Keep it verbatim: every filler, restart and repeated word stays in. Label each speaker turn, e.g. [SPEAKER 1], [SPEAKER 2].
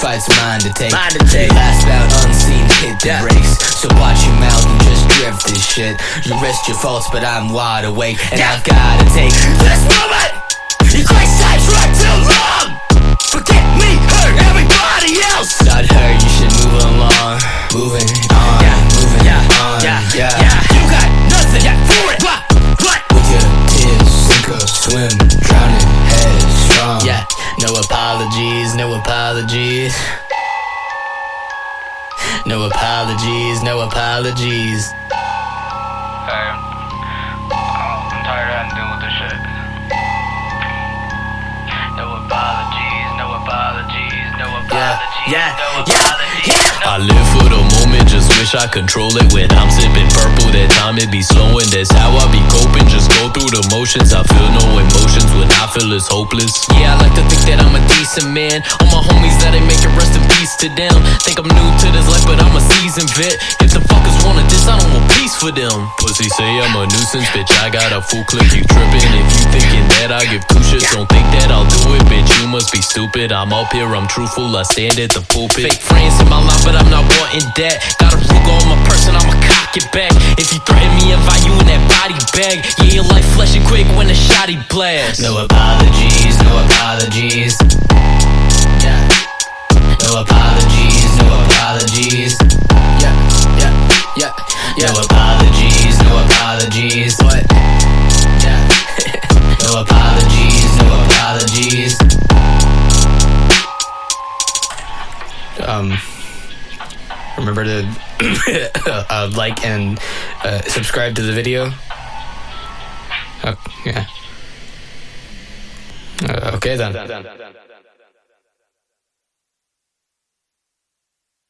[SPEAKER 1] fight's mine to take.
[SPEAKER 2] Mine to take.
[SPEAKER 1] Last bout unseen, hit the
[SPEAKER 2] Yeah.
[SPEAKER 1] brakes. So watch your mouth and just drift this shit. You risk your faults, but I'm wide awake, and
[SPEAKER 2] Yeah.
[SPEAKER 1] I've gotta take
[SPEAKER 2] This moment, you quit times right too long. Forget me, hurt everybody else.
[SPEAKER 1] Not her, you should move along. Moving on,
[SPEAKER 2] Yeah,
[SPEAKER 1] moving
[SPEAKER 2] yeah,
[SPEAKER 1] on,
[SPEAKER 2] yeah,
[SPEAKER 1] yeah.
[SPEAKER 2] yeah. You got nothing, yeah, for it. What, what?
[SPEAKER 1] With your tears, sink or swim, drowning headstrong.
[SPEAKER 2] Yeah.
[SPEAKER 1] No apologies, no apologies. No apologies, no apologies.
[SPEAKER 3] Hey, I'm tired of having to deal with this shit. No apologies, no apologies, no apologies,
[SPEAKER 2] yeah,
[SPEAKER 3] no
[SPEAKER 2] yeah,
[SPEAKER 3] apologies.
[SPEAKER 4] I live for the moment, just wish I control it. When I'm sipping purple, that time it be slowing. That's how I be coping, just go through the motions. I feel no emotions when I feel it's hopeless. Yeah, I like to think that I'm a decent man. All my homies that ain't make it, rest in peace to them. Think I'm new to this life, but I'm a seasoned vet. If the fuckers wanted this, I don't want peace for them. Pussy say I'm a nuisance, bitch, I got a full clip, you tripping. If you thinking that I give two shits, don't think that I'll do it, bitch, you must be stupid. I'm up here, I'm truthful, I stand at the pulpit. Fake friends in my life, but I'm not wanting that. Got a Ruger on my person, I'ma cock it back. If you threaten me, invite you in that body bag. Yeah, your life flashing quick when the shotty blast.
[SPEAKER 1] No apologies, no apologies. Yeah. No apologies, no apologies.
[SPEAKER 2] Yeah, yeah, yeah, yeah.
[SPEAKER 1] No apologies, no apologies.
[SPEAKER 2] What?
[SPEAKER 1] Yeah. No apologies, no apologies. Um, remember to uh, like and uh, subscribe to the video. Oh, yeah. Uh, okay then.